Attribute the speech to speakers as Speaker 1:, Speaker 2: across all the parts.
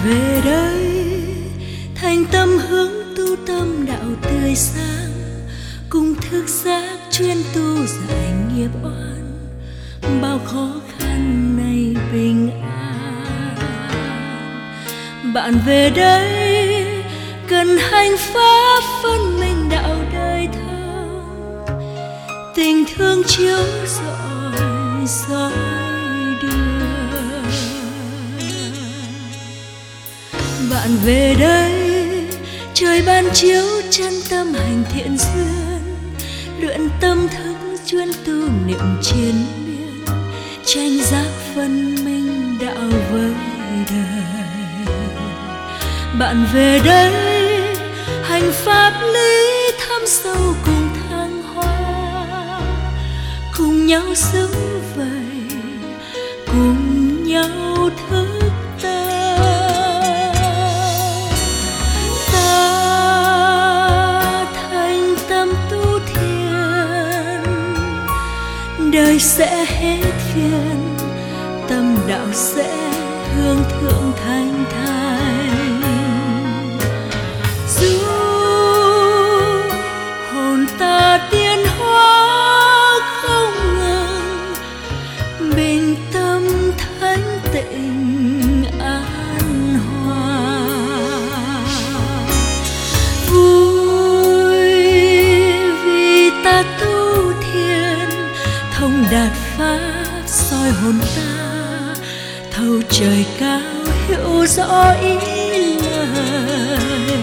Speaker 1: về đây thành tâm hướng tu tâm đạo tươi sáng, cùng thức giác chuyên tu giải nghiệp oan, bao khó khăn này bình an. Bạn về đây cần hành pháp phân minh đạo đời thơ, tình thương chiếu rọi soi đưa. Bạn về đây trời ban chiếu chân tâm hành thiện duyên, luyện tâm thức chuyên tu niệm triền miên, tranh giác phân minh đạo với đời. Bạn về đây hành pháp lý thâm sâu cùng thăng hoa, cùng nhau sống vậy, cùng nhau thức tâm. Ta thành tâm tu thiền, đời sẽ hết phiền, tâm đạo sẽ hương thượng thanh thản. Dù hồn ta tiến hóa không ngừng, bình tâm thanh tịnh an hòa. Vui vì ta tu thiền, thông đạt pháp soi hồn ta, thấu trời cao hiểu rõ ý lời.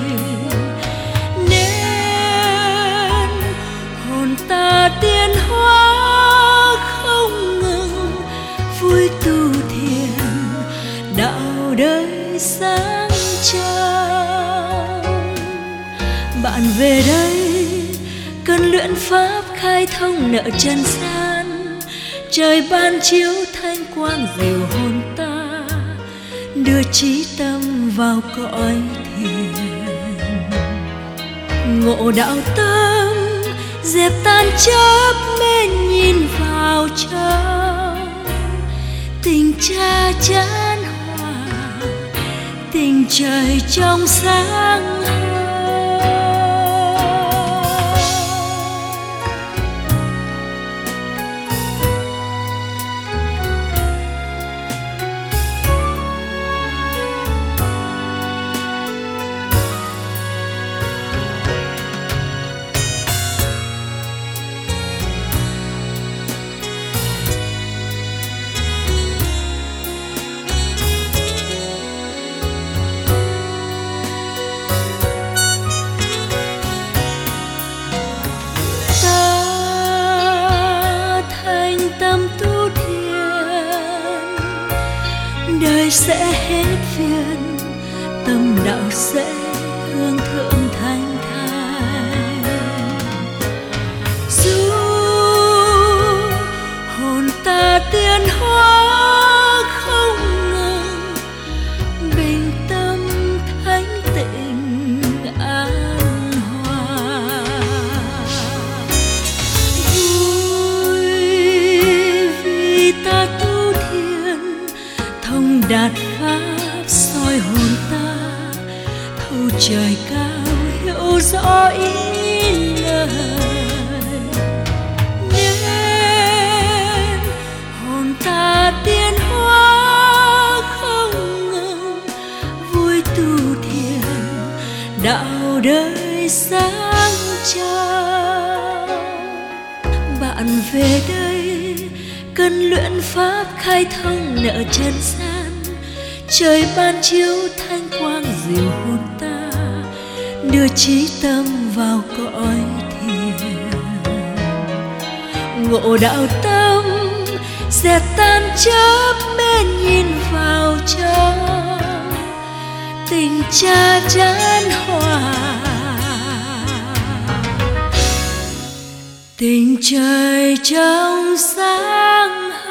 Speaker 1: Nên hồn ta tiến hóa không ngừng, vui tu thiền đạo đời sáng trong. Bạn về đây cần luyện pháp khai thông nợ trần gian, trời ban chiếu thanh quang dìu hồn ta, đưa trí tâm vào cõi thiền. Ngộ đạo tâm dẹp tan chấp mê nhìn vào trong, tình cha chán hòa, tình trời trong sáng. Đời sẽ hết phiền, tâm đạo sẽ hương thượng thanh thản. Dù hồn ta tiến hóa không ngừng, bình tâm thanh tịnh an hòa. Vui vì ta tu thiền, thông đạt pháp soi hồn ta, thấu trời cao hiểu rõ ý lời. Nên hồn ta tiến hóa không ngừng, vui tu thiền đạo đời sáng trong. Bạn về đây cần luyện pháp khai thông nợ trần gian, trời ban chiếu thanh quang dìu hồn ta, đưa trí tâm vào cõi thiền. Ngộ đạo tâm dẹp tan chấp mê nhìn vào trong, tình cha chán hòa, tình trời trong sáng.